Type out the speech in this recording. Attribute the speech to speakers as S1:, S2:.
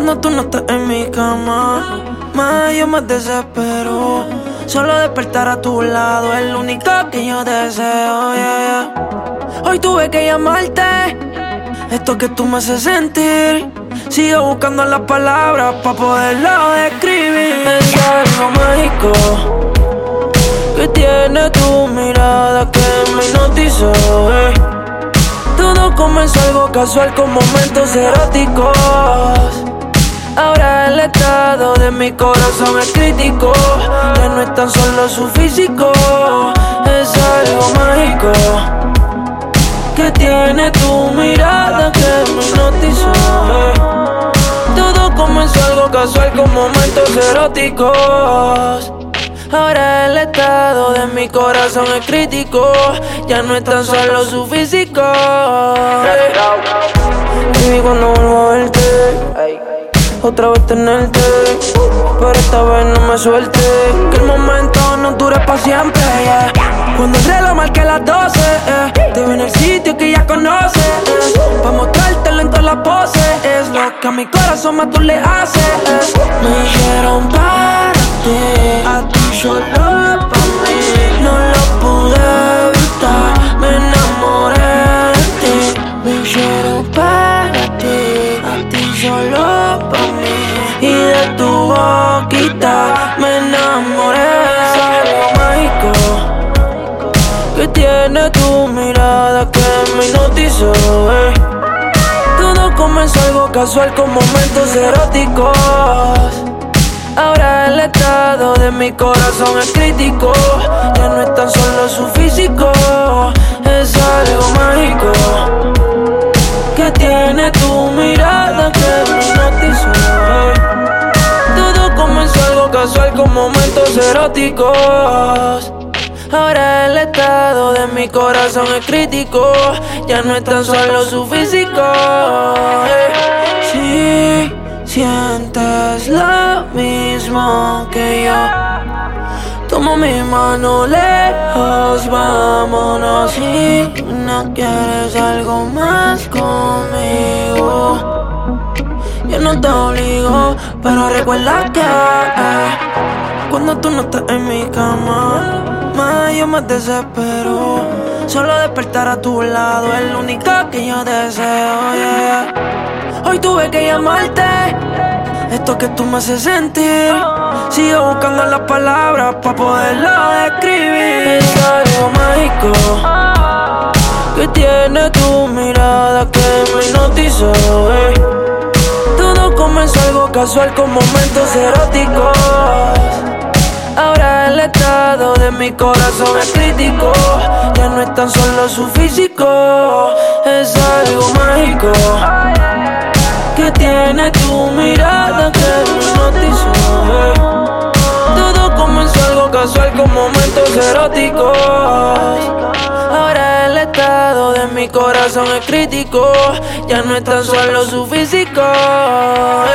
S1: Cuando tú no estás en mi cama, más yo me desespero. Solo despertar a tu lado es lo único que yo deseo, yeah, yeah. Hoy tuve que llamarte, esto que tú me haces sentir. Sigo buscando las palabras pa' poderlo describir. Es algo mágico que tiene tu mirada que me hipnotizó, Todo comenzó algo casual con momentos eróticos. Ahora el estado de mi corazón es crítico. Ya no es tan solo su físico, es algo mágico que tiene tu mirada que me hipnotizó, Todo comenzó algo casual con momentos eróticos. Ahora el estado de mi corazón es crítico. Ya no es tan solo su físico. Baby, cuando vuelvo a verte, otra vez tenerte, pero esta vez no me suelte. Que el momento no dure pa' siempre, yeah. Cuando el reloj marque las 12, te veo en el sitio que ya conoces, pa' mostrártelo en todas las poses. Es lo que a mi corazón más tú le haces, Me dijeron para ti, a ti solo pa' mí. No lo pude evitar, me enamoré de ti. Me dijeron para ti, a ti solo pa' mí. Y de tu boquita me enamoré. Es algo mágico que tiene tu mirada que me hipnotizó, Todo comenzó algo casual con momentos eróticos. Ahora el estado de mi corazón es crítico. Ya no es tan solo su físico, es algo mágico que tiene tu mirada que me hipnotizó, Todo comenzó algo casual con momentos eróticos. Ahora el estado de mi corazón es crítico. Ya no es tan solo su físico, Si sientes lo mismo que yo, toma mi mano lejos, vámonos. Si no quieres algo más conmigo, yo no te obligo, pero recuerda que cuando tú no estás en mi cama, más yo me desespero. Solo despertar a tu lado es lo único que yo deseo, yeah. Hoy tuve que llamarte, esto que tú me haces sentir. Sigo buscando las palabras pa' poderlo describir. Es algo mágico que tiene tu mirada que me hipnotizó, Todo comenzó algo casual con momentos eróticos. Ahora el estado de mi corazón es crítico. Ya no es tan solo su físico, es algo mágico que tiene tu mirada que me hipnotizó, Todo comenzó algo casual con momentos eróticos. Ahora el estado de mi corazón es crítico. Ya no es tan solo su físico,